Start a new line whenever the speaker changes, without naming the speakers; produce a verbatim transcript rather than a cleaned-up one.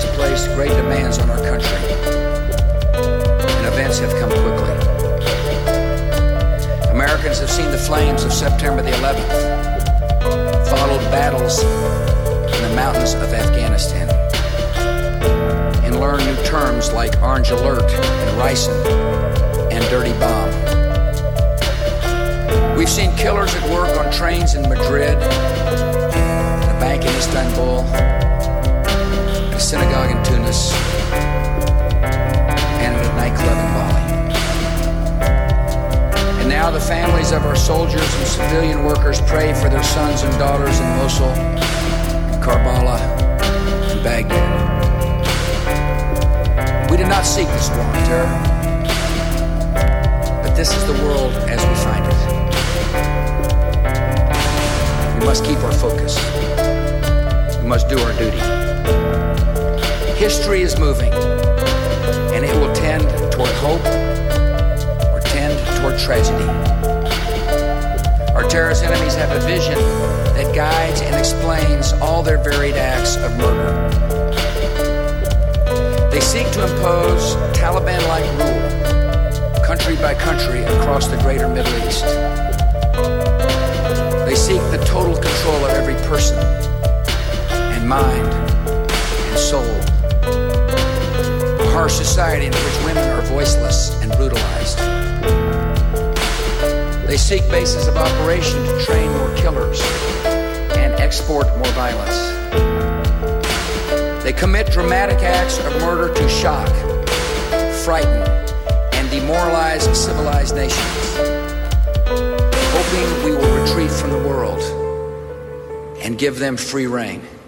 has placed great demands on our country, and events have come quickly. Americans have seen the flames of September the eleventh, followed battles in the mountains of Afghanistan, and learned new terms like Orange Alert and Ricin and Dirty Bomb. We've seen killers at work on trains in Madrid, a bank in Istanbul, a synagogue in Tunis, and at a nightclub in Bali. And now the families of our soldiers and civilian workers pray for their sons and daughters in Mosul, Karbala, and Baghdad. We did not seek this war on terror, but this is the world as we find it. We must keep our focus. We must do our duty. History is moving, and it will tend toward hope or tend toward tragedy. Our terrorist enemies have a vision that guides and explains all their varied acts of murder. They seek to impose Taliban-like rule, country by country, across the greater Middle East. They seek the total control of every person and mind and soul. A harsh society in which women are voiceless and brutalized. They seek bases of operation to train more killers and export more violence. They commit dramatic acts of murder to shock, frighten, and demoralize civilized nations, hoping we will retreat from the world and give them free rein.